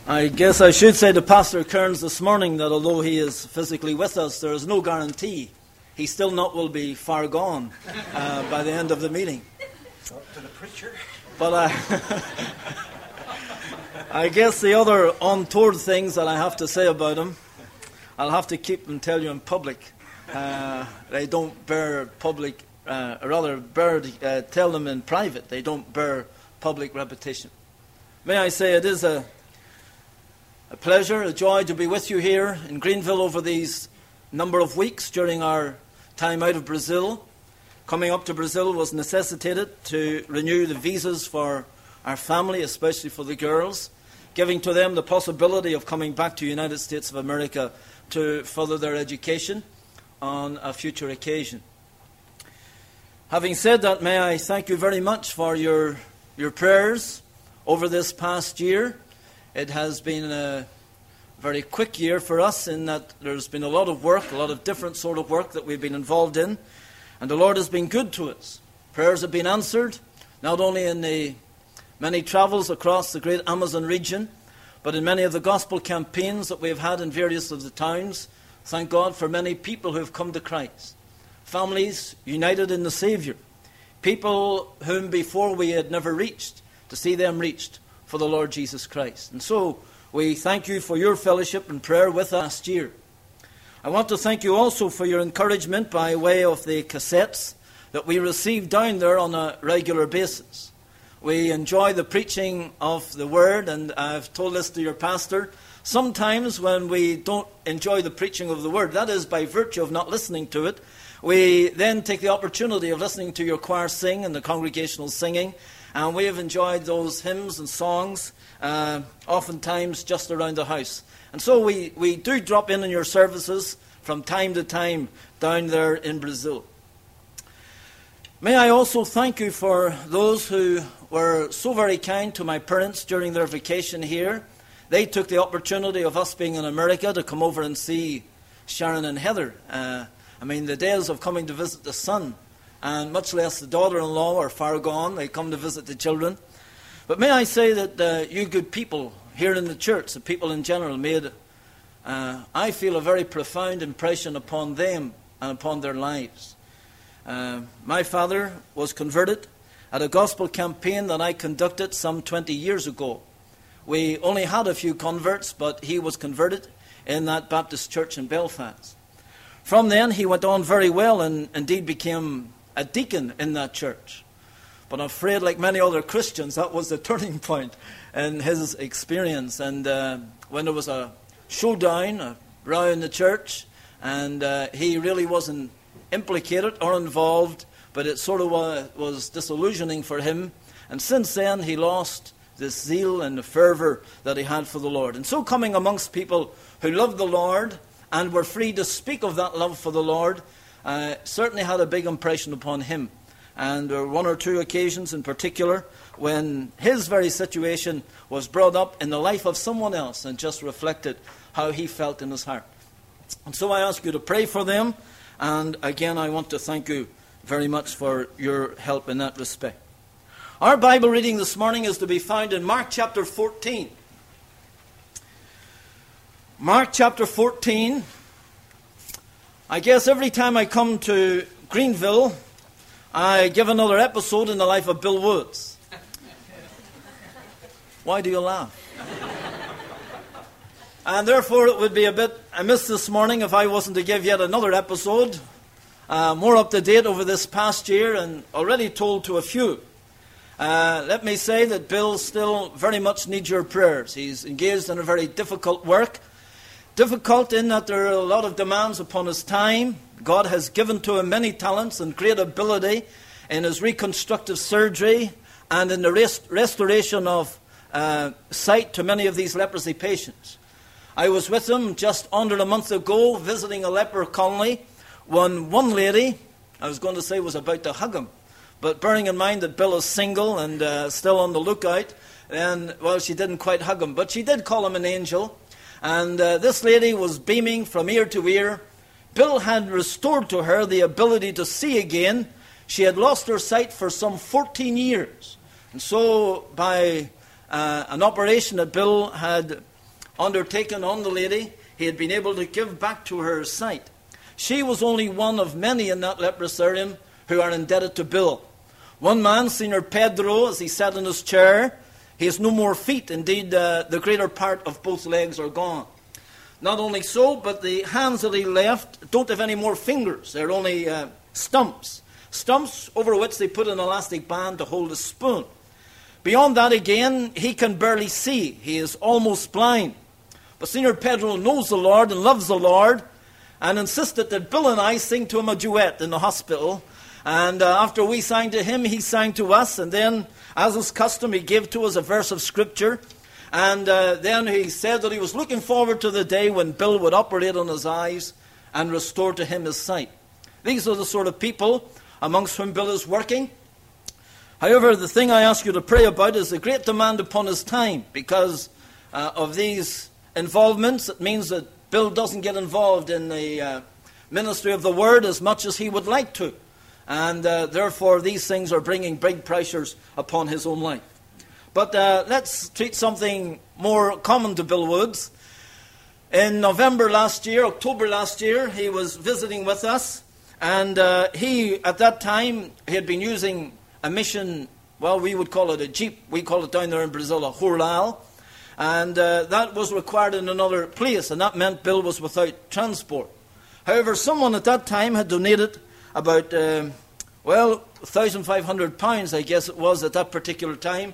I guess I should say to Pastor Kearns this morning that although he is physically with us, there is no guarantee he still not will be far gone by the end of the meeting. Up to the preacher. But I guess the other untoward things that I have to say about him, I'll have to keep and tell you in public. They don't bear public, tell them in private. They don't bear public repetition. May I say it is a pleasure, a joy to be with you here in Greenville over these number of weeks during our time out of Brazil. Coming up to Brazil was necessitated to renew the visas for our family, especially for the girls, giving to them the possibility of coming back to the United States of America to further their education on a future occasion. Having said that, may I thank you very much for your prayers over this past year. It has been a very quick year for us in that there's been a lot of work, a lot of different sort of work that we've been involved in. And the Lord has been good to us. Prayers have been answered, not only in the many travels across the great Amazon region, but in many of the gospel campaigns that we've had in various of the towns. Thank God for many people who have come to Christ. Families united in the Savior. People whom before we had never reached, to see them reached for the Lord Jesus Christ. And so we thank you for your fellowship and prayer with us last year. I want to thank you also for your encouragement by way of the cassettes that we receive down there on a regular basis. We enjoy the preaching of the Word, and I've told this to your pastor. Sometimes when we don't enjoy the preaching of the Word, that is by virtue of not listening to it, we then take the opportunity of listening to your choir sing and the congregational singing. And we have enjoyed those hymns and songs, oftentimes just around the house. And so we do drop in your services from time to time down there in Brazil. May I also thank you for those who were so very kind to my parents during their vacation here. They took the opportunity of us being in America to come over and see Sharon and Heather. The days of coming to visit the son, and much less the daughter-in-law, are far gone. They come to visit the children. But may I say that you good people here in the church, the people in general, made, I feel, a very profound impression upon them and upon their lives. My father was converted at a gospel campaign that I conducted some 20 years ago. We only had a few converts, but he was converted in that Baptist church in Belfast. From then, he went on very well and indeed became a deacon in that church. But I'm afraid, like many other Christians, that was the turning point in his experience. And when there was a showdown, a row in the church, and he really wasn't implicated or involved, but it sort of was disillusioning for him. And since then, he lost this zeal and the fervor that he had for the Lord. And so coming amongst people who loved the Lord and were free to speak of that love for the Lord, certainly had a big impression upon him. And there were one or two occasions in particular when his very situation was brought up in the life of someone else and just reflected how he felt in his heart. And so I ask you to pray for them. And again, I want to thank you very much for your help in that respect. Our Bible reading this morning is to be found in Mark chapter 14. Mark chapter 14. I guess every time I come to Greenville, I give another episode in the life of Bill Woods. Why do you laugh? And therefore it would be a bit amiss this morning if I wasn't to give yet another episode, more up to date over this past year and already told to a few. Let me say that Bill still very much needs your prayers. He's engaged in a very difficult work. Difficult in that there are a lot of demands upon his time. God has given to him many talents and great ability in his reconstructive surgery and in the restoration of sight to many of these leprosy patients. I was with him just under a month ago visiting a leper colony when one lady, I was going to say, was about to hug him. But bearing in mind that Bill is single and still on the lookout, then, well, she didn't quite hug him. But she did call him an angel. And this lady was beaming from ear to ear. Bill had restored to her the ability to see again. She had lost her sight for some 14 years. And so by an operation that Bill had undertaken on the lady, he had been able to give back to her sight. She was only one of many in that leprosarium who are indebted to Bill. One man, Senior Pedro, as he sat in his chair, he has no more feet. Indeed, the greater part of both legs are gone. Not only so, but the hands that he left don't have any more fingers. They're only stumps. Stumps over which they put an elastic band to hold a spoon. Beyond that again, he can barely see. He is almost blind. But Senior Pedro knows the Lord and loves the Lord, and insisted that Bill and I sing to him a duet in the hospital. And after we sang to him, he sang to us. And then, as is custom, he gave to us a verse of Scripture. And then he said that he was looking forward to the day when Bill would operate on his eyes and restore to him his sight. These are the sort of people amongst whom Bill is working. However, the thing I ask you to pray about is the great demand upon his time. Because of these involvements, it means that Bill doesn't get involved in the ministry of the Word as much as he would like to. And therefore, these things are bringing big pressures upon his own life. But let's treat something more common to Bill Woods. In October last year, he was visiting with us. And he, at that time, he had been using a mission, well, we would call it a Jeep. We call it down there in Brazil a Rural. And that was required in another place. And that meant Bill was without transport. However, someone at that time had donated about, £1,500, I guess it was at that particular time.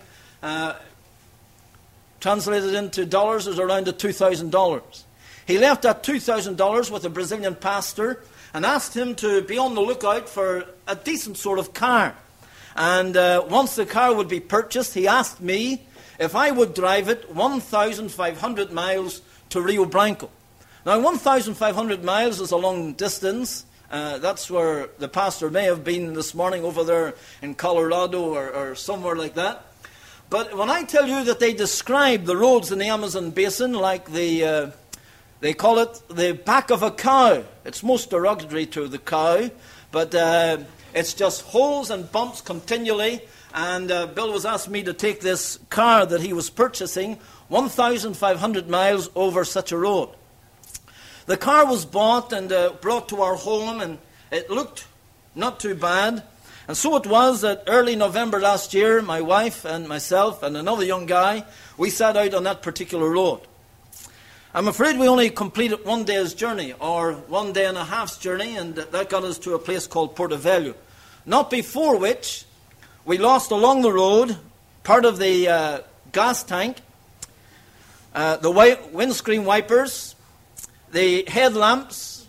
Translated into dollars, is around $2,000. He left that $2,000 with a Brazilian pastor and asked him to be on the lookout for a decent sort of car. And once the car would be purchased, he asked me if I would drive it 1,500 miles to Rio Branco. Now, 1,500 miles is a long distance. That's where the pastor may have been this morning, over there in Colorado or somewhere like that. But when I tell you that they describe the roads in the Amazon basin like they call it the back of a cow. It's most derogatory to the cow, but it's just holes and bumps continually. And Bill was asking me to take this car that he was purchasing 1,500 miles over such a road. The car was bought and brought to our home, and it looked not too bad. And so it was that early November last year, my wife and myself and another young guy, we set out on that particular road. I'm afraid we only completed 1 day's journey, or 1 day and a half's journey, and that got us to a place called Porto Velho. Not before which, we lost along the road part of the gas tank, the windscreen wipers, the headlamps,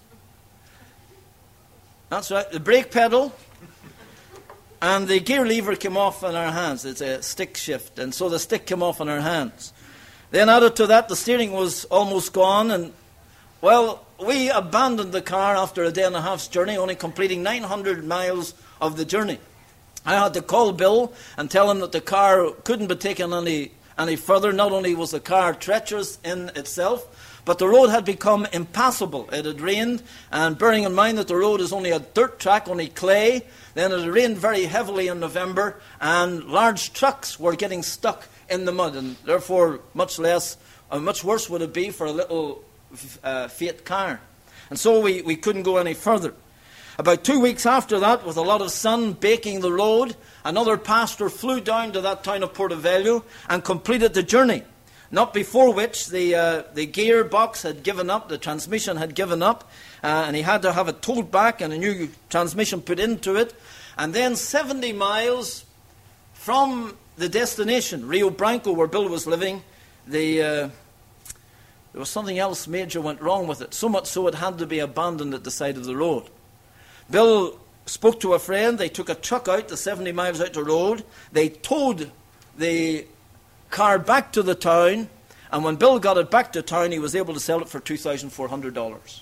that's right, the brake pedal, and the gear lever came off in our hands. It's a stick shift, and so the stick came off in our hands. Then added to that, the steering was almost gone, and, well, we abandoned the car after a day and a half's journey, only completing 900 miles of the journey. I had to call Bill and tell him that the car couldn't be taken any further. Not only was the car treacherous in itself, but the road had become impassable. It had rained, and bearing in mind that the road is only a dirt track, only clay, then it had rained very heavily in November, and large trucks were getting stuck in the mud, and therefore much worse would it be for a little Fiat car. And so we couldn't go any further. About 2 weeks after that, with a lot of sun baking the road, another pastor flew down to that town of Porto Velho and completed the journey. Not before which the gearbox had given up, the transmission had given up, and he had to have it towed back and a new transmission put into it. And then 70 miles from the destination, Rio Branco, where Bill was living, there was something else major went wrong with it, so much so it had to be abandoned at the side of the road. Bill spoke to a friend. They took a truck out, the 70 miles out the road. They towed the car back to the town, and when Bill got it back to town, he was able to sell it for $2,400.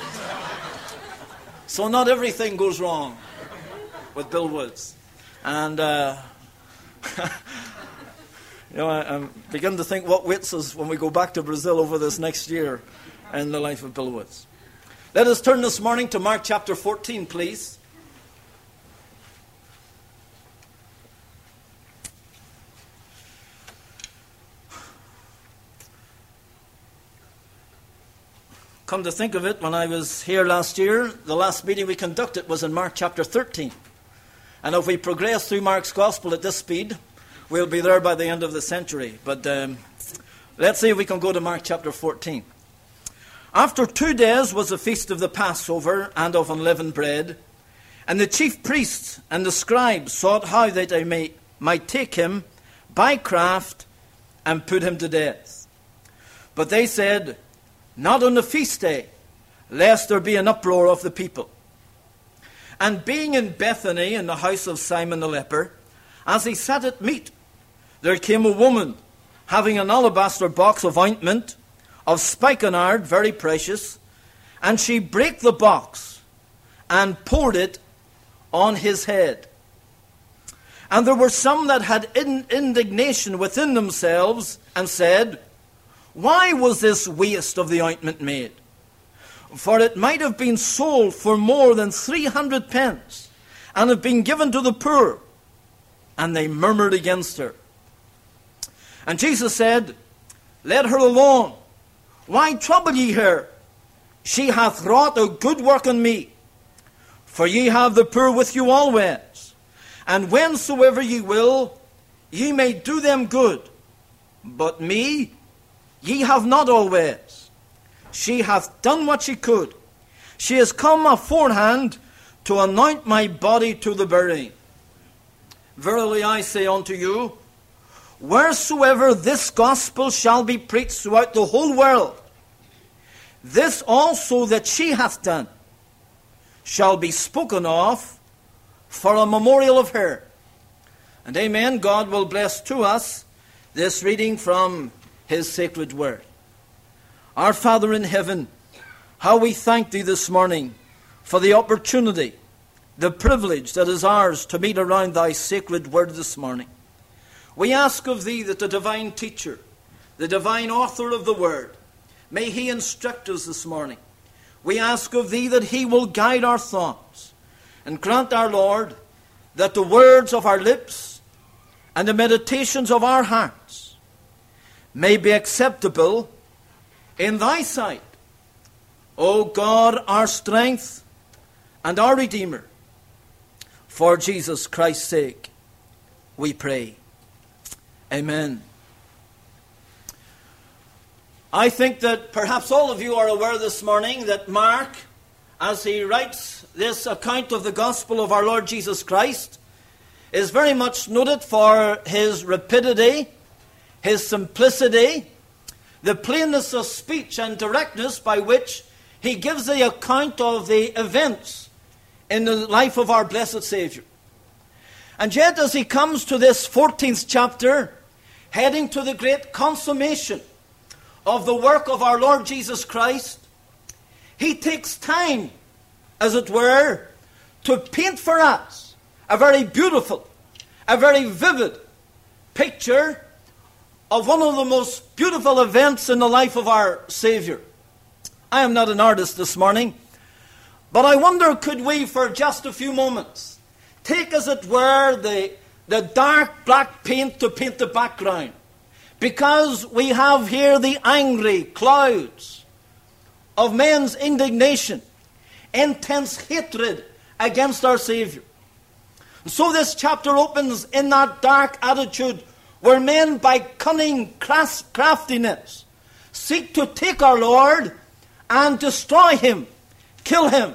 So not everything goes wrong with Bill Woods. And I begin to think what waits us when we go back to Brazil over this next year in the life of Bill Woods. Let us turn this morning to Mark chapter 14, please. Come to think of it, when I was here last year, the last meeting we conducted was in Mark chapter 13. And if we progress through Mark's Gospel at this speed, we'll be there by the end of the century. But let's see if we can go to Mark chapter 14. After 2 days was the feast of the Passover and of unleavened bread, and the chief priests and the scribes sought how that they might take him by craft and put him to death. But they said, not on the feast day, lest there be an uproar of the people. And being in Bethany in the house of Simon the leper, as he sat at meat, there came a woman having an alabaster box of ointment of spikenard, very precious, and she brake the box and poured it on his head. And there were some that had indignation within themselves and said, why was this waste of the ointment made? For it might have been sold for more than 300 pence, and have been given to the poor. And they murmured against her. And Jesus said, let her alone. Why trouble ye her? She hath wrought a good work on me. For ye have the poor with you always, and whensoever ye will, ye may do them good. But me ye have not always. She hath done what she could. She is come aforehand to anoint my body to the burying. Verily I say unto you, wheresoever this gospel shall be preached throughout the whole world, this also that she hath done shall be spoken of for a memorial of her. And amen. God will bless to us this reading from his sacred word. Our Father in heaven, how we thank thee this morning for the opportunity, the privilege that is ours to meet around thy sacred word this morning. We ask of thee that the divine teacher, the divine author of the word, may he instruct us this morning. We ask of thee that he will guide our thoughts, and grant, our Lord, that the words of our lips and the meditations of our hearts may be acceptable in thy sight, O God, our strength and our Redeemer. For Jesus Christ's sake, we pray. Amen. I think that perhaps all of you are aware this morning that Mark, as he writes this account of the gospel of our Lord Jesus Christ, is very much noted for his rapidity, his simplicity, the plainness of speech and directness by which he gives the account of the events in the life of our blessed Savior. And yet, as he comes to this 14th chapter, heading to the great consummation of the work of our Lord Jesus Christ, he takes time, as it were, to paint for us a very beautiful, a very vivid picture of one of the most beautiful events in the life of our Savior. I am not an artist this morning, but I wonder, could we, for just a few moments, take, as it were, the dark black paint to paint the background, because we have here the angry clouds of men's indignation, intense hatred against our Savior. So this chapter opens in that dark attitude where men, by cunning craftiness, seek to take our Lord and destroy him, kill him.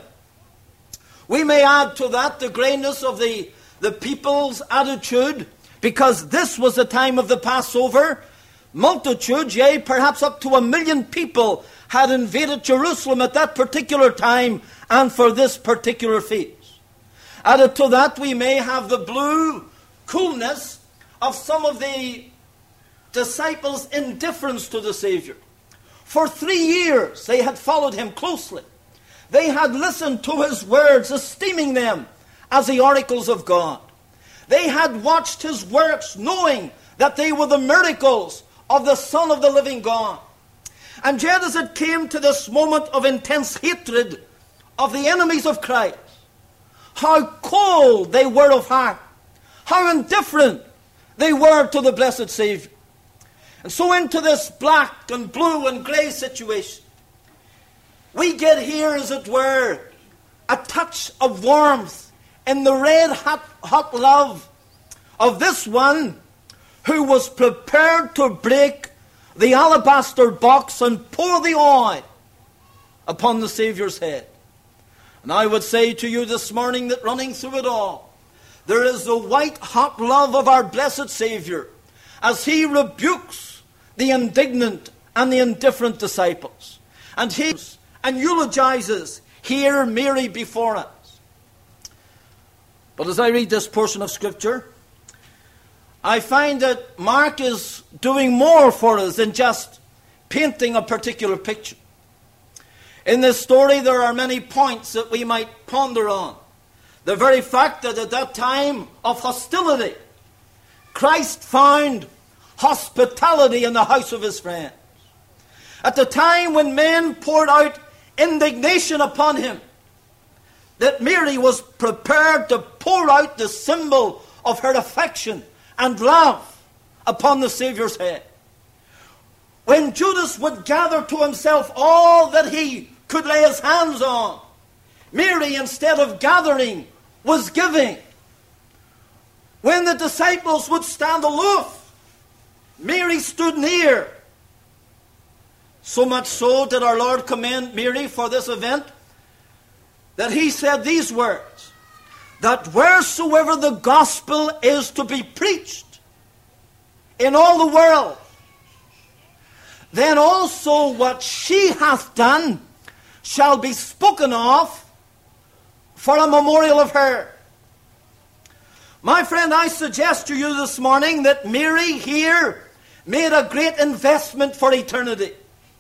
We may add to that the greyness of the people's attitude, because this was the time of the Passover. Multitudes, yea, perhaps up to 1 million people had invaded Jerusalem at that particular time and for this particular feast. Added to that, we may have the blue coolness of some of the disciples' indifference to the Savior. For 3 years they had followed him closely. They had listened to his words, esteeming them as the oracles of God. They had watched his works, knowing that they were the miracles of the Son of the living God. And yet, as it came to this moment of intense hatred of the enemies of Christ, how cold they were of heart, how indifferent they were to the blessed Savior. And so into this black and blue and grey situation, we get here, as it were, a touch of warmth in the red hot love of this one who was prepared to break the alabaster box and pour the oil upon the Saviour's head. And I would say to you this morning that running through it all, there is the white hot love of our blessed Saviour as he rebukes the indignant and the indifferent disciples. And he eulogizes here Mary before us. But as I read this portion of Scripture, I find that Mark is doing more for us than just painting a particular picture. In this story, there are many points that we might ponder on. The very fact that at that time of hostility, Christ found hospitality in the house of his friends. At the time when men poured out indignation upon him, that Mary was prepared to pour out the symbol of her affection and love upon the Saviour's head. When Judas would gather to himself all that he could lay his hands on, Mary, instead of gathering, was giving. When the disciples would stand aloof, Mary stood near. So much so did our Lord commend Mary for this event that he said these words, that wheresoever the gospel is to be preached in all the world, then also what she hath done shall be spoken of for a memorial of her. My friend, I suggest to you this morning that Mary here made a great investment for eternity.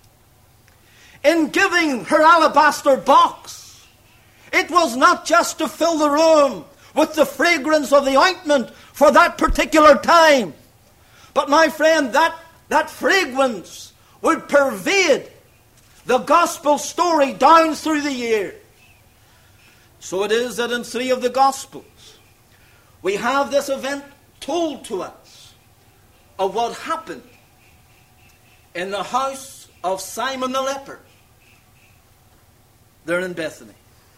In giving her alabaster box, it was not just to fill the room with the fragrance of the ointment for that particular time. But my friend, that fragrance would pervade the gospel story down through the years. So it is that in 3 of the Gospels, we have this event told to us of what happened in the house of Simon the leper, there in Bethany.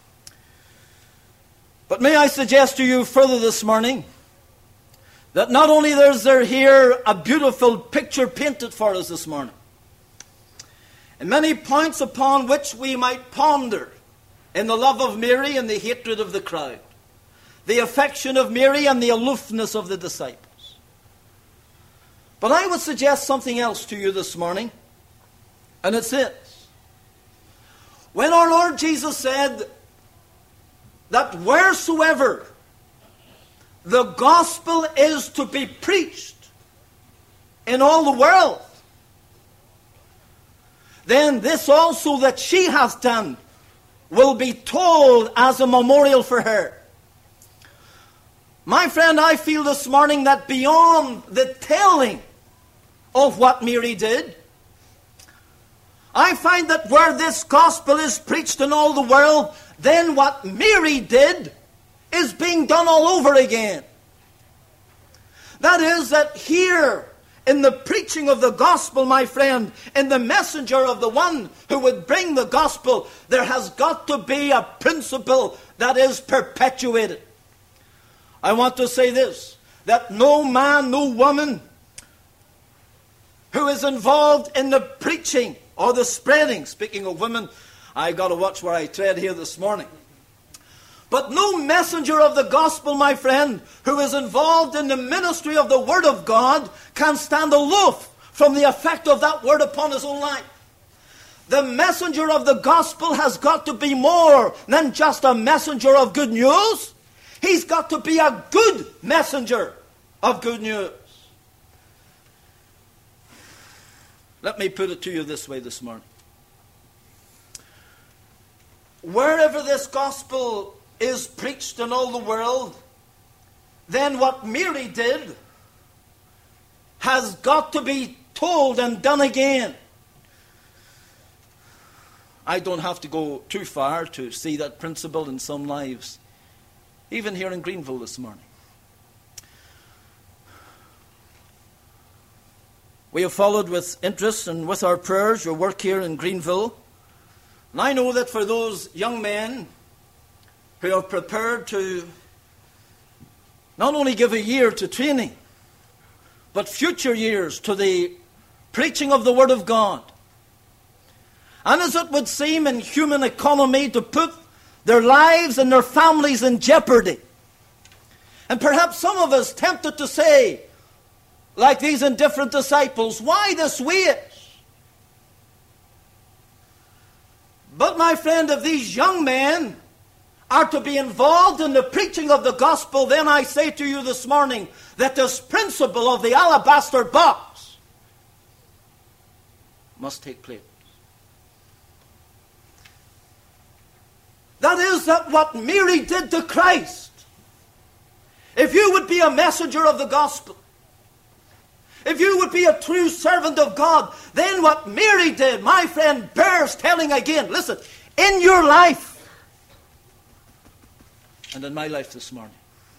But may I suggest to you further this morning that not only is there here a beautiful picture painted for us this morning, and many points upon which we might ponder in the love of Mary and the hatred of the crowd, the affection of Mary and the aloofness of the disciples. But I would suggest something else to you this morning, and it's this. When our Lord Jesus said that wheresoever the gospel is to be preached in all the world, then this also that she hath done will be told as a memorial for her. My friend, I feel this morning that beyond the telling of what Mary did, I find that where this gospel is preached in all the world, then what Mary did is being done all over again. That is, that here in the preaching of the gospel, my friend, in the messenger of the one who would bring the gospel, there has got to be a principle that is perpetuated. I want to say this, that no man, no woman who is involved in the preaching or the spreading, speaking of women, I got to watch where I tread here this morning. But no messenger of the gospel, my friend, who is involved in the ministry of the word of God can stand aloof from the effect of that word upon his own life. The messenger of the gospel has got to be more than just a messenger of good news. He's got to be a good messenger of good news. Let me put it to you this way this morning. Wherever this gospel is preached in all the world, then what Mary did has got to be told and done again. I don't have to go too far to see that principle in some lives, even here in Greenville this morning. We have followed with interest and with our prayers your work here in Greenville, And I know that for those young men who are prepared to not only give a year to training, but future years to the preaching of the Word of God, and as it would seem in human economy to put their lives and their families in jeopardy. And perhaps some of us tempted to say, like these indifferent disciples, why this wait? But my friend, if these young men are to be involved in the preaching of the gospel, then I say to you this morning that this principle of the alabaster box must take place. That is that what Mary did to Christ. If you would be a messenger of the gospel, if you would be a true servant of God, then what Mary did, my friend, bears telling again. Listen, in your life, and in my life this morning.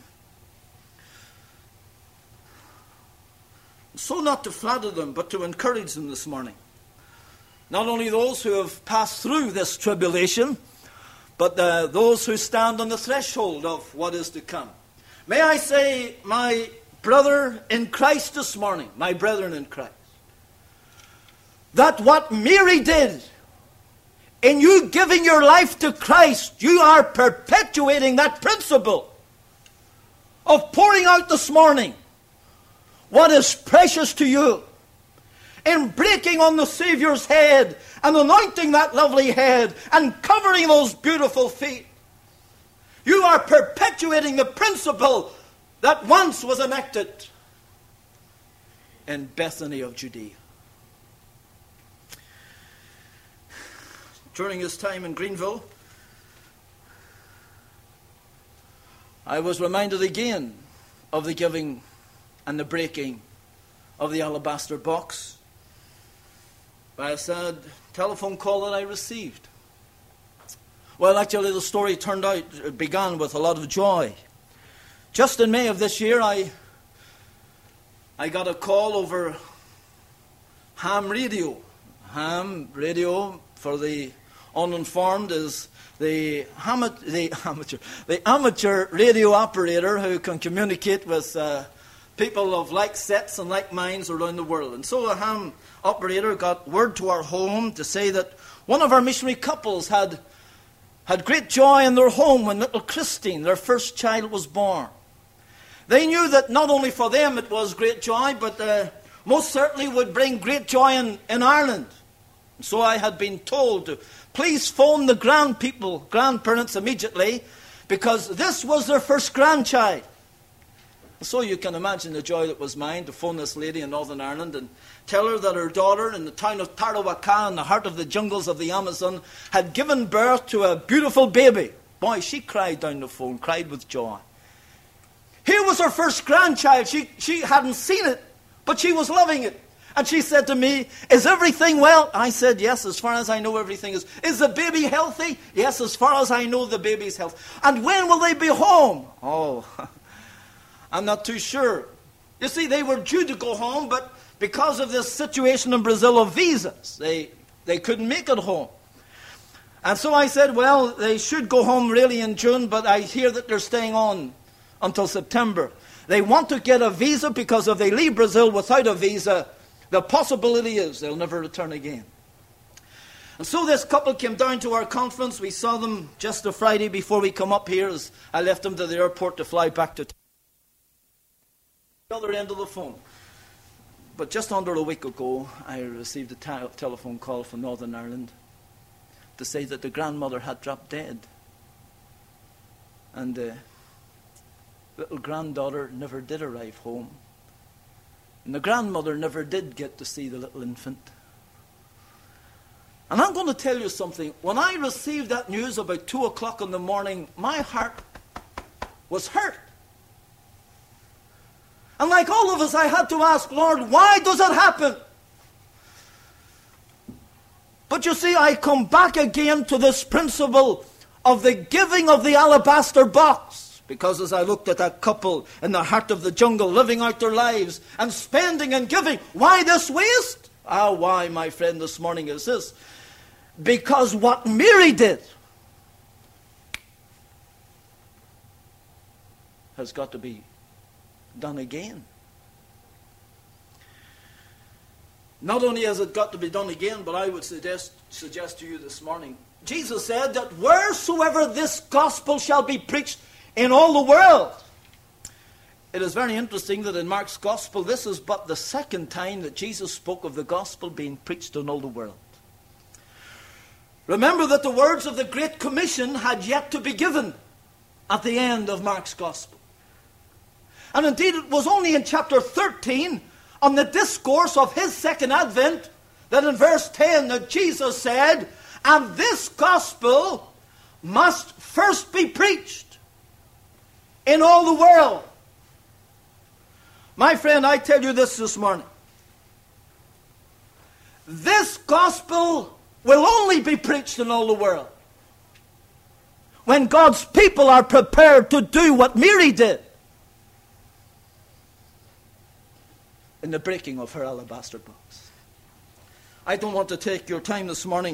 So not to flatter them, but to encourage them this morning. Not only those who have passed through this tribulation, but those who stand on the threshold of what is to come. May I say, my brother in Christ this morning, my brethren in Christ, that what Mary did, in you giving your life to Christ, you are perpetuating that principle of pouring out this morning what is precious to you, in breaking on the Savior's head and anointing that lovely head and covering those beautiful feet. You are perpetuating the principle that once was enacted in Bethany of Judea. During his time in Greenville, I was reminded again of the giving and the breaking of the alabaster box by a sad telephone call that I received. Well, actually, the story began with a lot of joy. Just in May of this year, I got a call over ham radio. Ham radio, for the uninformed, is the amateur radio operator who can communicate with people of like sets and like minds around the world. And so a ham operator got word to our home to say that one of our missionary couples had great joy in their home when little Christine, their first child, was born. They knew that not only for them it was great joy, but most certainly would bring great joy in Ireland. And so I had been told to please phone the grandparents immediately, because this was their first grandchild. So you can imagine the joy that was mine to phone this lady in Northern Ireland and tell her that her daughter in the town of Tarahumara in the heart of the jungles of the Amazon had given birth to a beautiful baby. Boy, she cried down the phone, cried with joy. Here was her first grandchild. She hadn't seen it, but she was loving it. And she said to me, "Is everything well?" I said, "Yes, as far as I know everything is." "Is the baby healthy?" "Yes, as far as I know the baby's healthy." "And when will they be home?" "Oh, I'm not too sure." You see, they were due to go home, but because of this situation in Brazil of visas, they couldn't make it home. And so I said, well, they should go home really in June, but I hear that they're staying on until September. They want to get a visa, because if they leave Brazil without a visa, the possibility is they'll never return again. And so this couple came down to our conference. We saw them just a Friday before we come up here, as I left them to the airport to fly back to the other end of the phone. But just under a week ago, I received a telephone call from Northern Ireland to say that the grandmother had dropped dead. And the little granddaughter never did arrive home. And the grandmother never did get to see the little infant. And I'm going to tell you something. When I received that news about 2 o'clock in the morning, my heart was hurt. And like all of us, I had to ask, Lord, why does it happen? But you see, I come back again to this principle of the giving of the alabaster box. Because as I looked at that couple in the heart of the jungle, living out their lives and spending and giving, why this waste? Why, my friend, this morning is this. Because what Mary did has got to be done again. Not only has it got to be done again, but I would suggest to you this morning, Jesus said that wheresoever this gospel shall be preached in all the world. It is very interesting that in Mark's gospel, this is but the second time that Jesus spoke of the gospel being preached in all the world. Remember that the words of the Great Commission had yet to be given at the end of Mark's gospel. And indeed, it was only in chapter 13, on the discourse of his second advent, that in verse 10 that Jesus said, and this gospel must first be preached in all the world. My friend, I tell you this morning. This gospel will only be preached in all the world when God's people are prepared to do what Mary did in the breaking of her alabaster box. I don't want to take your time this morning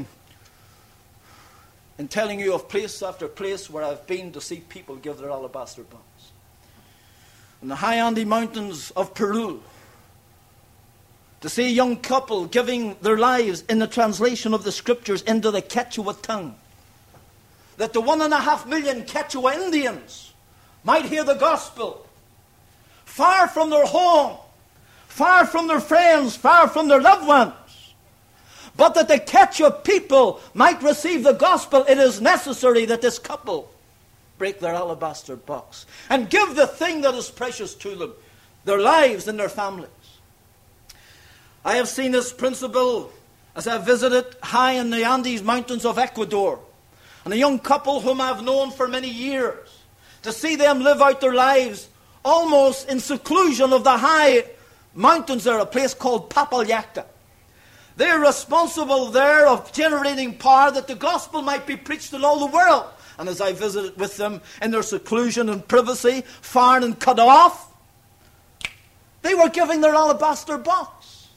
in telling you of place after place where I've been to see people give their alabaster box. In the high Andes Mountains of Peru, to see a young couple giving their lives in the translation of the scriptures into the Quechua tongue, that the 1.5 million Quechua Indians might hear the gospel, far from their home, far from their friends, far from their loved ones. But that the Quechua people might receive the gospel, it is necessary that this couple break their alabaster box and give the thing that is precious to them, their lives and their families. I have seen this principle as I visited high in the Andes Mountains of Ecuador, and a young couple whom I've known for many years, to see them live out their lives almost in seclusion of the high mountains there, a place called Papallacta. They're responsible there of generating power that the gospel might be preached in all the world. And as I visited with them in their seclusion and privacy, far and cut off, they were giving their alabaster box.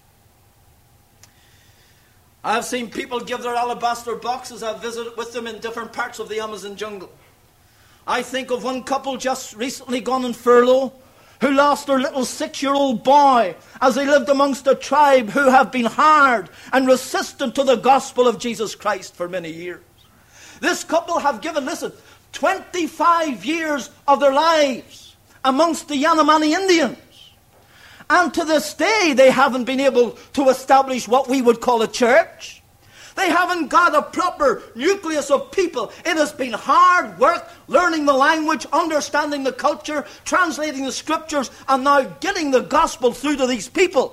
I've seen people give their alabaster boxes. I've visited with them in different parts of the Amazon jungle. I think of one couple just recently gone on furlough who lost their little 6-year-old boy as they lived amongst a tribe who have been hard and resistant to the gospel of Jesus Christ for many years. This couple have given, 25 years of their lives amongst the Yanomami Indians. And to this day, they haven't been able to establish what we would call a church. They haven't got a proper nucleus of people. It has been hard work, learning the language, understanding the culture, translating the scriptures, and now getting the gospel through to these people.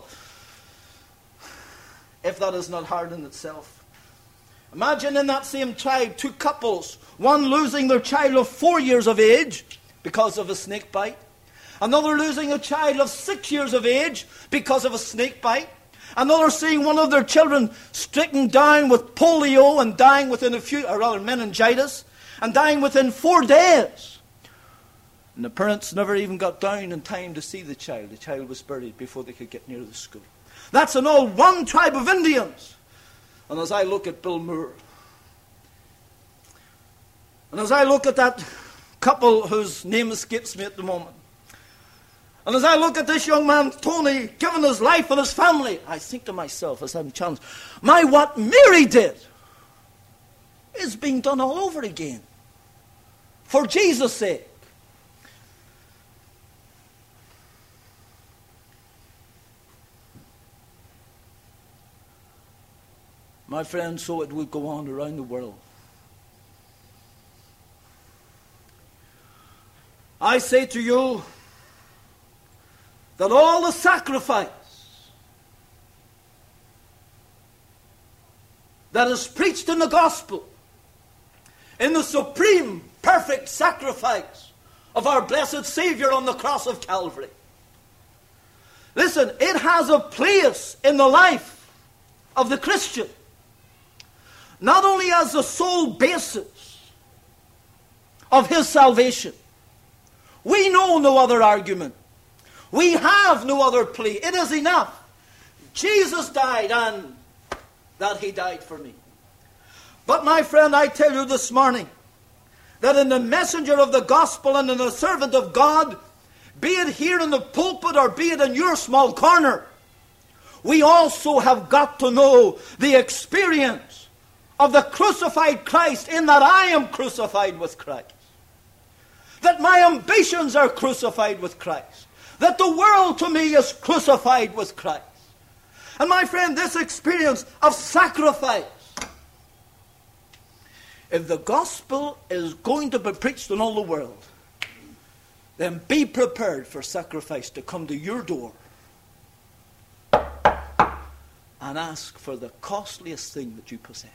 If that is not hard in itself. Imagine in that same tribe, 2 couples, one losing their child of 4 years of age because of a snake bite. Another losing a child of 6 years of age because of a snake bite. Another seeing one of their children stricken down with polio and dying within meningitis, and dying within 4 days. And the parents never even got down in time to see the child. The child was buried before they could get near the school. That's in all one tribe of Indians. And as I look at Bill Moore, and as I look at that couple whose name escapes me at the moment, and as I look at this young man, Tony, giving his life and his family, I think to myself as I'm challenged, what Mary did is being done all over again. For Jesus' sake. My friends, so it would go on around the world. I say to you, that all the sacrifice that is preached in the gospel, in the supreme, perfect sacrifice of our blessed Savior on the cross of Calvary, listen, it has a place in the life of the Christian, not only as the sole basis of his salvation. We know no other argument. We have no other plea. It is enough. Jesus died, and that he died for me. But my friend, I tell you this morning, that in the messenger of the gospel and in the servant of God, be it here in the pulpit or be it in your small corner, we also have got to know the experience of the crucified Christ, in that I am crucified with Christ. That my ambitions are crucified with Christ. That the world to me is crucified with Christ. And my friend, this experience of sacrifice, if the gospel is going to be preached in all the world, then be prepared for sacrifice to come to your door and ask for the costliest thing that you possess.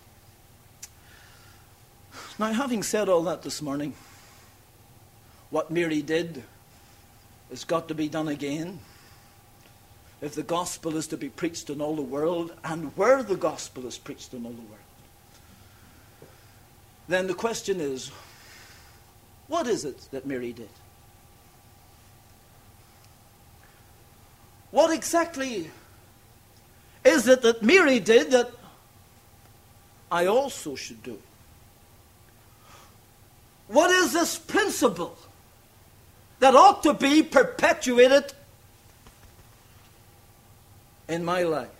Now, having said all that this morning, what Mary did has got to be done again. If the gospel is to be preached in all the world, and where the gospel is preached in all the world, then the question is, what is it that Mary did? What exactly is it that Mary did that I also should do? What is this principle that ought to be perpetuated in my life?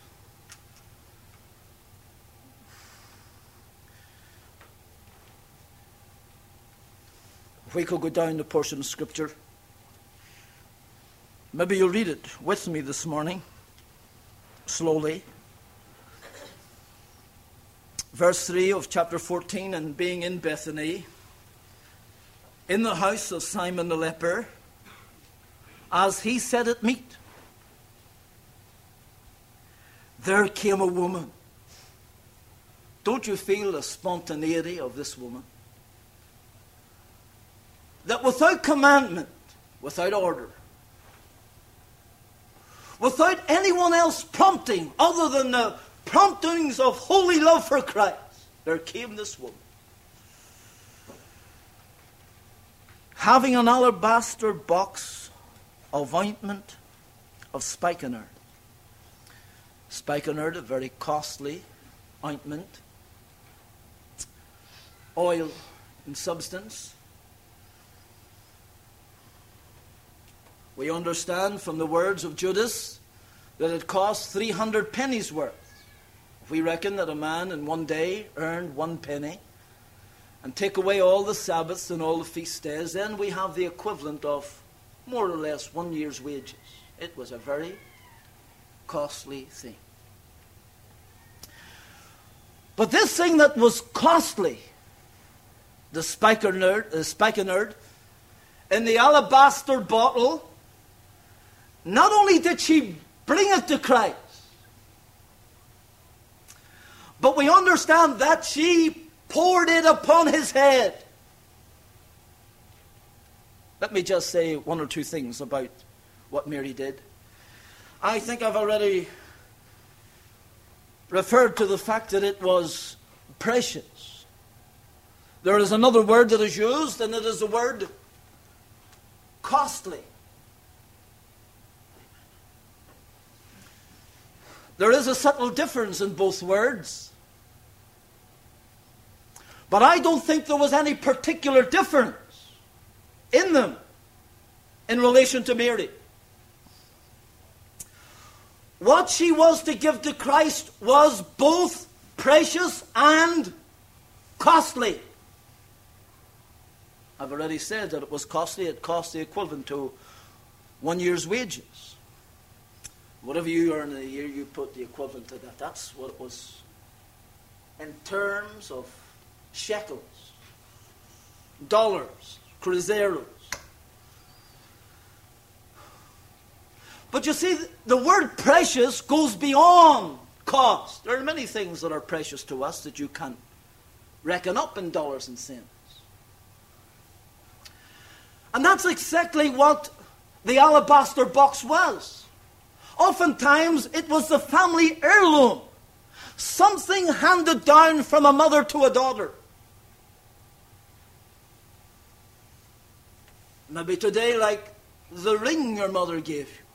If we could go down the portion of Scripture, maybe you'll read it with me this morning, slowly. Verse 3 of chapter 14, and being in Bethany, in the house of Simon the leper, as he sat at meat, there came a woman. Don't you feel the spontaneity of this woman? That without commandment, without order, without anyone else prompting other than the promptings of holy love for Christ, there came this woman, having an alabaster box of ointment of spikenard. Spikenard, a very costly ointment, oil in substance. We understand from the words of Judas that it cost 300 pennies worth. If we reckon that a man in one day earned 1 penny, and take away all the Sabbaths and all the feast days, then we have the equivalent of more or less 1 year's wages. It was a very costly thing. But this thing that was costly, the spikenard, in the alabaster bottle, not only did she bring it to Christ, but we understand that she poured it upon his head. Let me just say one or two things about what Mary did. I think I've already referred to the fact that it was precious. There is another word that is used, and it is the word costly. There is a subtle difference in both words. But I don't think there was any particular difference in them in relation to Mary. What she was to give to Christ was both precious and costly. I've already said that it was costly. It cost the equivalent to 1 year's wages. Whatever you earn in a year, you put the equivalent to that. That's what it was in terms of shekels, dollars, cruzeros. But you see, the word precious goes beyond cost. There are many things that are precious to us that you can't reckon up in dollars and cents. And that's exactly what the alabaster box was. Oftentimes, it was the family heirloom. Something handed down from a mother to a daughter. Maybe today, like the ring your mother gave you.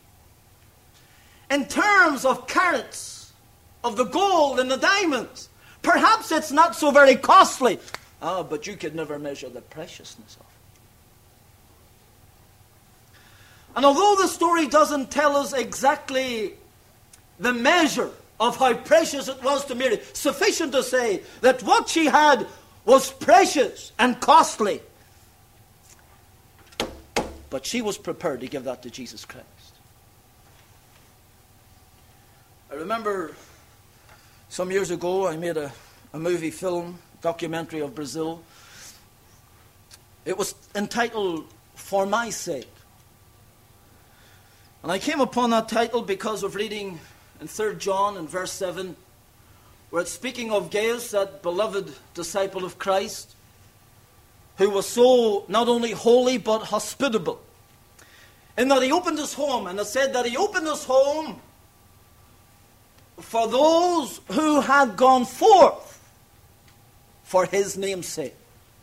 In terms of carats, of the gold and the diamonds, Perhaps it's not so very costly. But you could never measure the preciousness of it. And although the story doesn't tell us exactly the measure of how precious it was to Mary, sufficient to say that what she had was precious and costly. But she was prepared to give that to Jesus Christ. I remember some years ago I made a movie film, documentary of Brazil. It was entitled For My Sake. And I came upon that title because of reading in 3 John in verse 7, where it's speaking of Gaius, that beloved disciple of Christ, who was so not only holy but hospitable, in that he opened his home, and it said that he opened his home for those who had gone forth for his name's sake.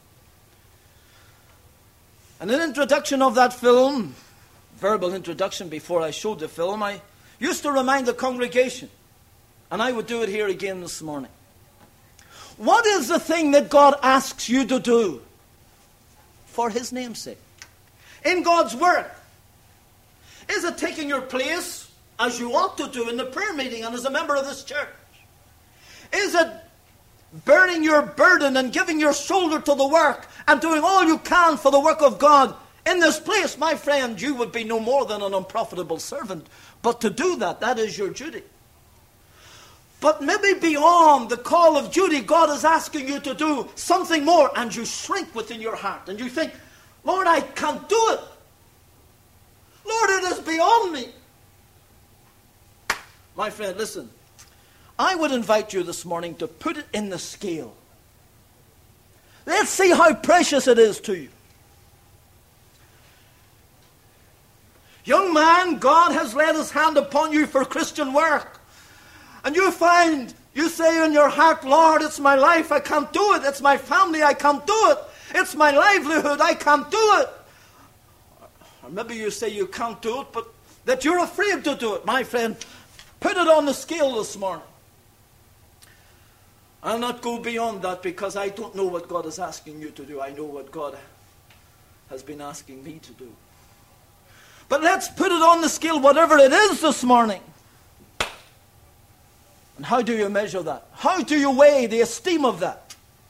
And in introduction of that film, verbal introduction before I showed the film, I used to remind the congregation, and I would do it here again this morning. What is the thing that God asks you to do for his name's sake? In God's work. Is it taking your place as you ought to do in the prayer meeting and as a member of this church? Is it bearing your burden and giving your shoulder to the work and doing all you can for the work of God in this place? My friend, you would be no more than an unprofitable servant. But to do that, that is your duty. But maybe beyond the call of duty, God is asking you to do something more, and you shrink within your heart and you think, Lord, I can't do it. Lord, it is beyond me. My friend, listen. I would invite you this morning to put it in the scale. Let's see how precious it is to you. Young man, God has laid his hand upon you for Christian work. And you find, you say in your heart, Lord, it's my life, I can't do it. It's my family, I can't do it. It's my livelihood, I can't do it. Or maybe you say you can't do it, but that you're afraid to do it. My friend, put it on the scale this morning. I'll not go beyond that because I don't know what God is asking you to do. I know what God has been asking me to do. But let's put it on the scale, whatever it is this morning. And how do you measure that? How do you weigh the esteem of that?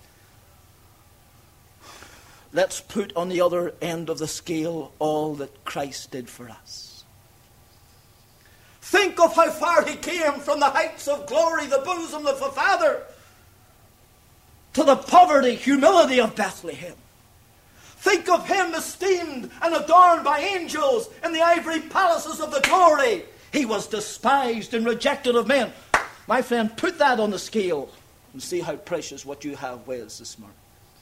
Let's put on the other end of the scale all that Christ did for us. Think of how far he came from the heights of glory, the bosom of the Father, to the poverty, humility of Bethlehem. Think of him esteemed and adorned by angels in the ivory palaces of the glory. He was despised and rejected of men. My friend, put that on the scale and see how precious what you have weighs this morning.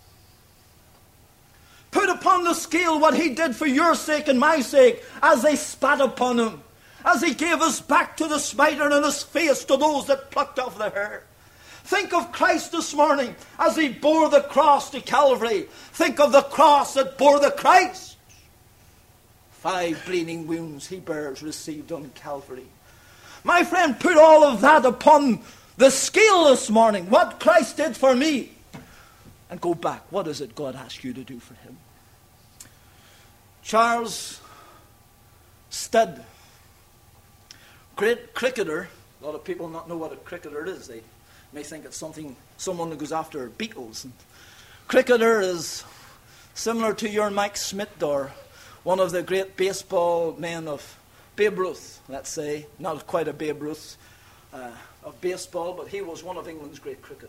Put upon the scale what he did for your sake and my sake as they spat upon him, as he gave his back to the smiter and his face to those that plucked off the hair. Think of Christ this morning as he bore the cross to Calvary. Think of the cross that bore the Christ. 5 bleeding wounds he bears received on Calvary. My friend, put all of that upon the scale this morning. What Christ did for me. And go back. What is it God asked you to do for him? Charles Studd, great cricketer. A lot of people not know what a cricketer is. They may think it's someone who goes after beetles. And cricketer is similar to your Mike Smith or one of the great baseball men of Babe Ruth, let's say. Not quite a Babe Ruth of baseball, but he was one of England's great cricketers.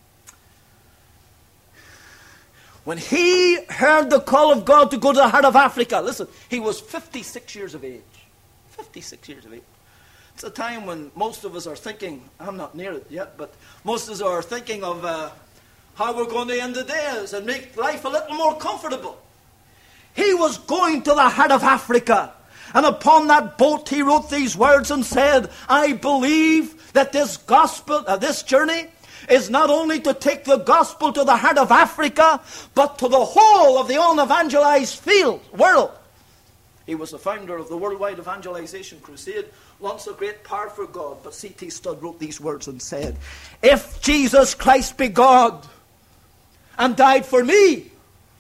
When he heard the call of God to go to the heart of Africa, listen, he was 56 years of age. 56 years of age. It's a time when most of us are thinking, I'm not near it yet, but most of us are thinking of how we're going to end the days and make life a little more comfortable. He was going to the heart of Africa. And upon that boat he wrote these words and said, I believe that this gospel, this journey, is not only to take the gospel to the heart of Africa, but to the whole of the unevangelized world. He was the founder of the Worldwide Evangelization Crusade, once a great powerful God, but C.T. Studd wrote these words and said, if Jesus Christ be God and died for me,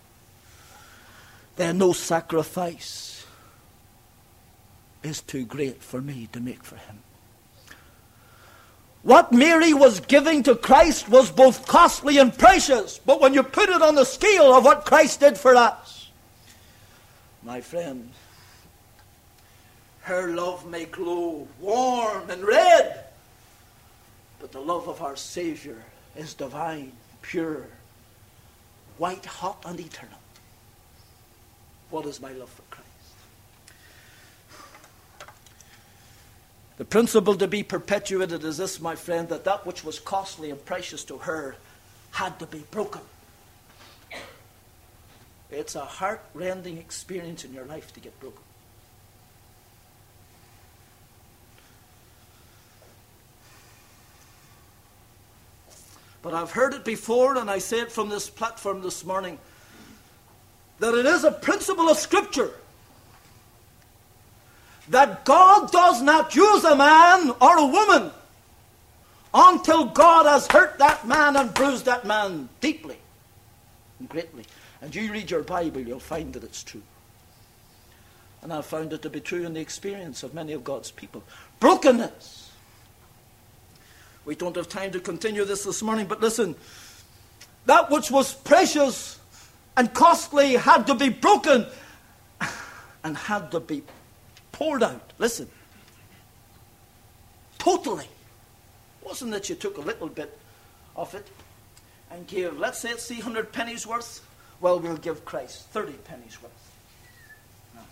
then no sacrifice is too great for me to make for him. What Mary was giving to Christ was both costly and precious, but when you put it on the scale of what Christ did for us, my friend, her love may glow warm and red, but the love of our Savior is divine, pure, white hot and eternal. What is my love for Christ? The principle to be perpetuated is this, my friend, that which was costly and precious to her had to be broken. It's a heart-rending experience in your life to get broken. But I've heard it before, and I say it from this platform this morning, that it is a principle of Scripture that God does not use a man or a woman until God has hurt that man and bruised that man deeply and greatly. And you read your Bible, you'll find that it's true. And I've found it to be true in the experience of many of God's people. Brokenness. We don't have time to continue this morning, but listen. That which was precious and costly had to be broken and had to be poured out. Listen. Totally. It wasn't that you took a little bit of it and gave, let's say it's 300 pennies worth. Well, we'll give Christ 30 pennies worth. No.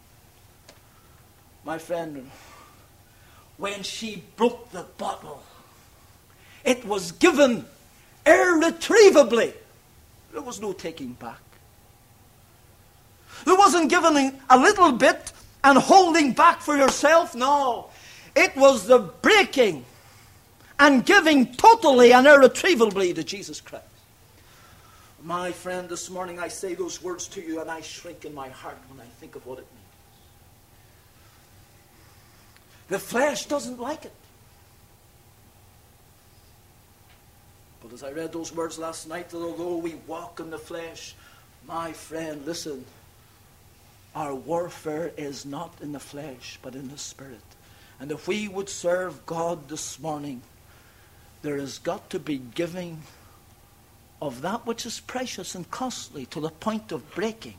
My friend, when she broke the bottle, it was given irretrievably. There was no taking back. There wasn't giving a little bit and holding back for yourself. No. It was the breaking and giving totally and irretrievably to Jesus Christ. My friend, this morning I say those words to you and I shrink in my heart when I think of what it means. The flesh doesn't like it. But as I read those words last night, that although we walk in the flesh, my friend, listen, our warfare is not in the flesh, but in the Spirit. And if we would serve God this morning, there has got to be giving of that which is precious and costly to the point of breaking,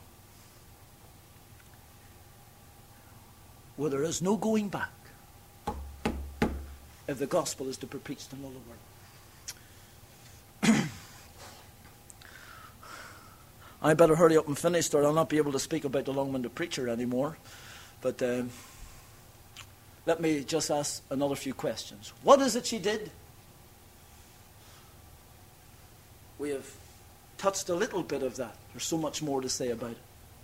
where there is no going back if the gospel is to be preached in all the world. I better hurry up and finish, or I'll not be able to speak about the long-winded preacher anymore. But let me just ask another few questions. What is it she did? We have touched a little bit of that. There's so much more to say about it.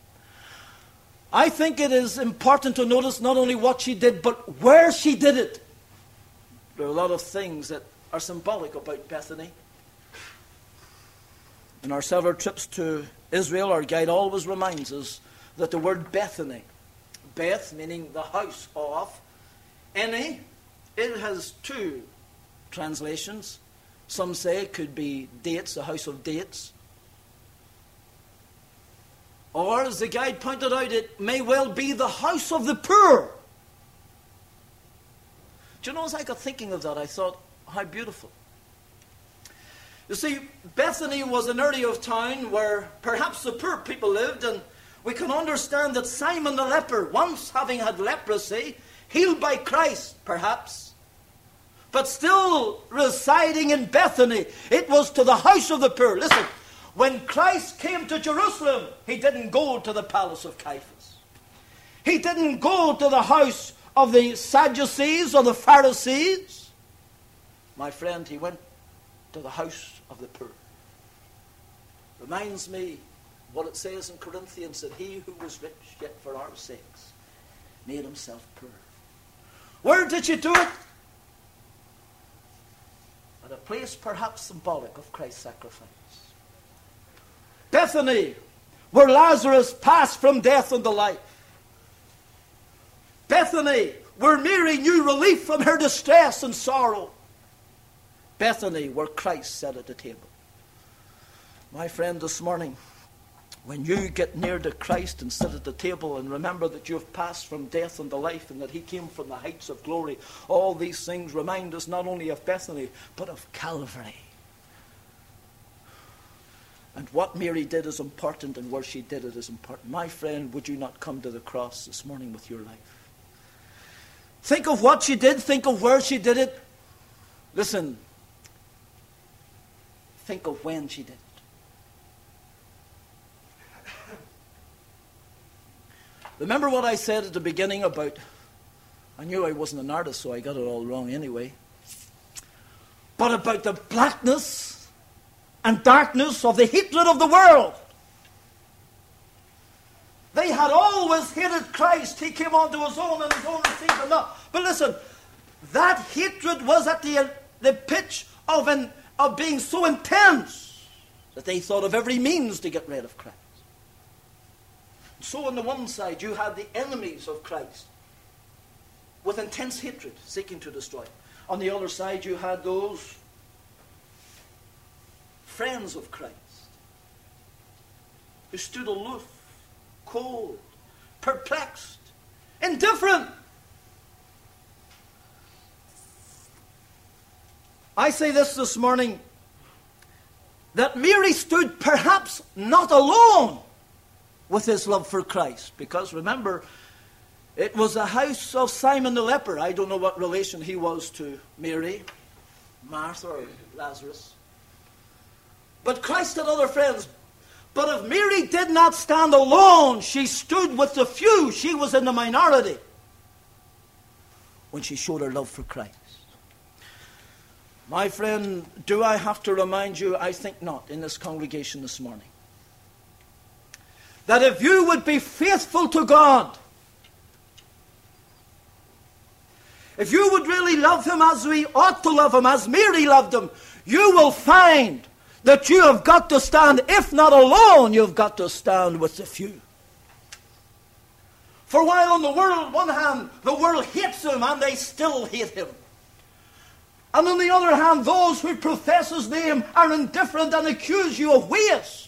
I think it is important to notice not only what she did, but where she did it. There are a lot of things that are symbolic about Bethany. In our several trips to Israel, our guide always reminds us that the word Bethany, Beth meaning the house of, Any, it has two translations. Some say it could be dates, the house of dates. Or, as the guide pointed out, it may well be the house of the poor. Do you know, as I got thinking of that, I thought, how beautiful. You see, Bethany was an area of town where perhaps the poor people lived, and we can understand that Simon the leper, once having had leprosy, healed by Christ, perhaps, but still residing in Bethany, it was to the house of the poor. Listen, when Christ came to Jerusalem, he didn't go to the palace of Caiaphas. He didn't go to the house of the Sadducees or the Pharisees. My friend, he went to the house of the poor. Reminds me what it says in Corinthians, that he who was rich, yet for our sakes, made himself poor. Where did you do it? At a place perhaps symbolic of Christ's sacrifice. Bethany, where Lazarus passed from death unto life. Bethany, where Mary knew relief from her distress and sorrow. Bethany, where Christ sat at the table. My friend, this morning, when you get near to Christ and sit at the table and remember that you have passed from death unto life and that he came from the heights of glory, all these things remind us not only of Bethany, but of Calvary. And what Mary did is important, and where she did it is important. My friend, would you not come to the cross this morning with your life? Think of what she did. Think of where she did it. Listen. Think of when she did it. Remember what I said at the beginning about, I knew I wasn't an artist, so I got it all wrong anyway, but about the blackness and darkness of the hatred of the world. They had always hated Christ. He came unto his own, and his own received him not. But listen, that hatred was at the pitch of being so intense that they thought of every means to get rid of Christ. So on the one side, you had the enemies of Christ with intense hatred, seeking to destroy him. On the other side, you had those friends of Christ who stood aloof, cold, perplexed, indifferent. I say this morning, that Mary stood perhaps not alone with his love for Christ. Because remember, it was the house of Simon the leper. I don't know what relation he was to Mary, Martha, or Lazarus. But Christ had other friends. But if Mary did not stand alone, she stood with the few. She was in the minority when she showed her love for Christ. My friend, do I have to remind you? I think not, in this congregation this morning, that if you would be faithful to God, if you would really love him as we ought to love him, as Mary loved him, you will find that you have got to stand, if not alone, you've got to stand with the few. For while on the world, one hand, the world hates him and they still hate him. And on the other hand, those who profess his name are indifferent and accuse you of waste.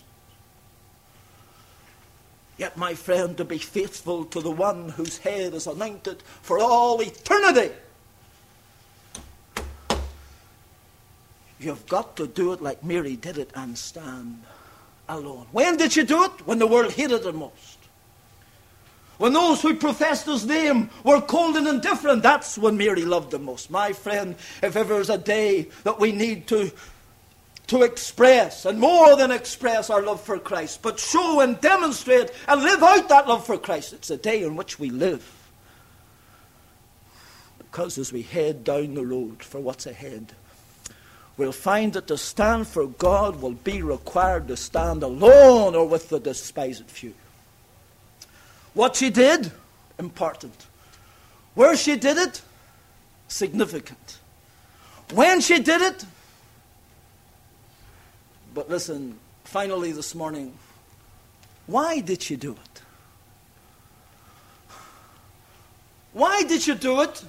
Yet, my friend, to be faithful to the one whose head is anointed for all eternity, you've got to do it like Mary did it and stand alone. When did she do it? When the world hated her most. When those who professed his name were cold and indifferent, that's when Mary loved him most. My friend, if ever is a day that we need to express, and more than express, our love for Christ, but show and demonstrate and live out that love for Christ, it's a day in which we live. Because as we head down the road for what's ahead, we'll find that to stand for God will be required to stand alone or with the despised few. What she did, important. Where she did it, significant. When she did it, but listen, finally this morning, why did she do it? Why did she do it?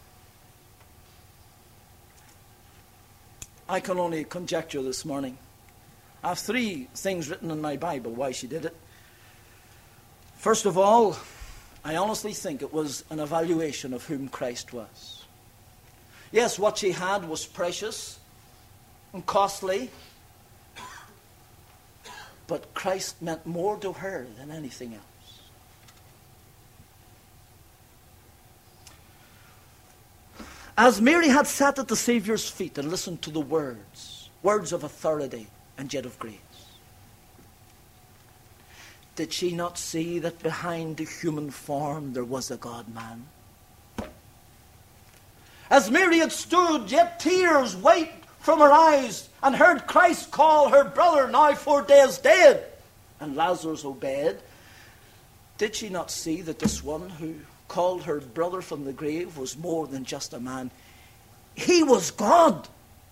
I can only conjecture this morning. I have 3 things written in my Bible why she did it. First of all, I honestly think it was an evaluation of whom Christ was. Yes, what she had was precious and costly, but Christ meant more to her than anything else. As Mary had sat at the Saviour's feet and listened to the words of authority and yet of grace, did she not see that behind the human form there was a God-man? As Mary had stood, yet tears wiped from her eyes, and heard Christ call her brother, now 4 days dead, and Lazarus obeyed, did she not see that this one who called her brother from the grave was more than just a man? He was God.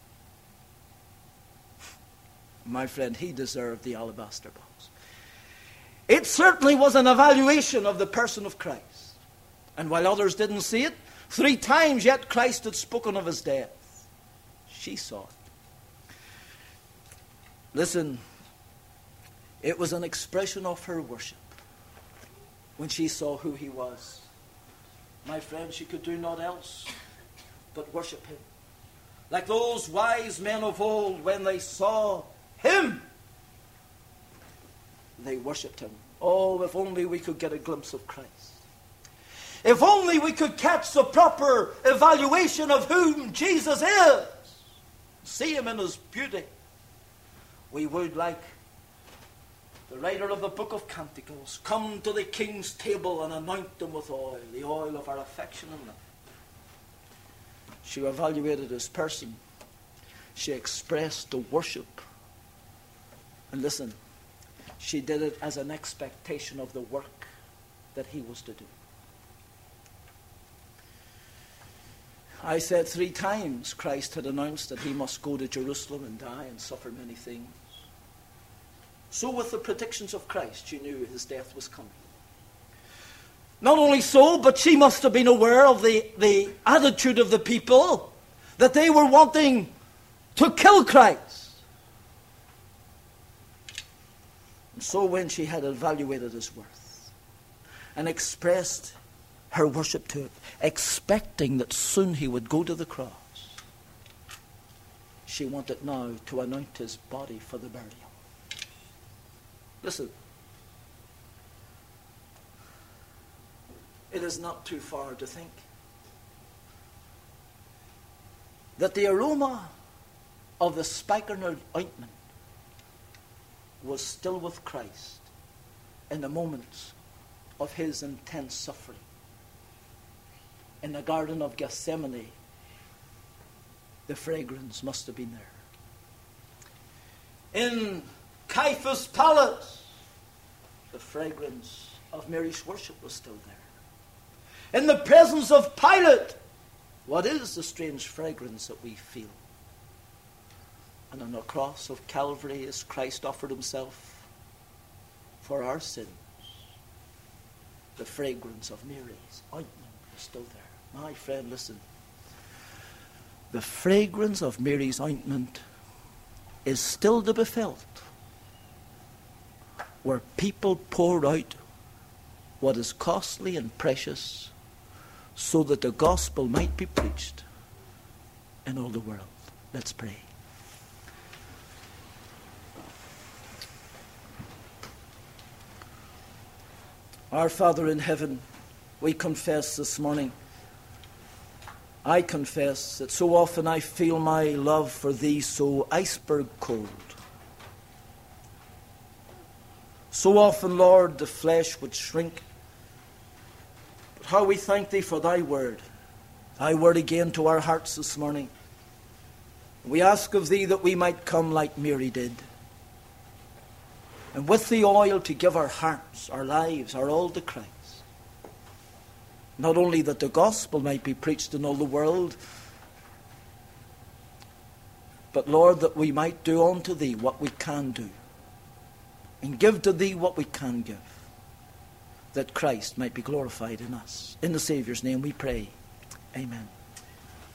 My friend, he deserved the alabaster box. It certainly was an evaluation of the person of Christ. And while others didn't see it, 3 times yet Christ had spoken of his death. She saw it. Listen, it was an expression of her worship when she saw who he was. My friend, she could do naught else but worship him. Like those wise men of old, when they saw him, they worshipped him. Oh, if only we could get a glimpse of Christ. If only we could catch the proper evaluation of whom Jesus is. See him in his beauty. We would, like the writer of the book of Canticles, come to the king's table and anoint them with oil, the oil of our affection and love. She evaluated his person. She expressed the worship. And listen, she did it as an expectation of the work that he was to do. I said 3 times Christ had announced that he must go to Jerusalem and die and suffer many things. So with the predictions of Christ, she knew his death was coming. Not only so, but she must have been aware of the attitude of the people, that they were wanting to kill Christ. And so when she had evaluated his worth and expressed her worship to it, expecting that soon he would go to the cross, she wanted now to anoint his body for the burial. Listen, it is not too far to think that the aroma of the spikenard ointment was still with Christ in the moments of his intense suffering. In the Garden of Gethsemane, the fragrance must have been there. In Caiaphas' palace, the fragrance of Mary's worship was still there. In the presence of Pilate, what is the strange fragrance that we feel? And on the cross of Calvary, as Christ offered himself for our sins, the fragrance of Mary's ointment was still there. My friend, listen. The fragrance of Mary's ointment is still to be felt where people pour out what is costly and precious so that the gospel might be preached in all the world. Let's pray. Our Father in heaven, we confess this morning, I confess that so often I feel my love for thee so iceberg cold. So often, Lord, the flesh would shrink. But how we thank thee for thy word again to our hearts this morning. We ask of thee that we might come like Mary did, and with the oil to give our hearts, our lives, our all to Christ. Not only that the gospel might be preached in all the world, but Lord, that we might do unto thee what we can do, and give to thee what we can give, that Christ might be glorified in us. In the Saviour's name we pray. Amen.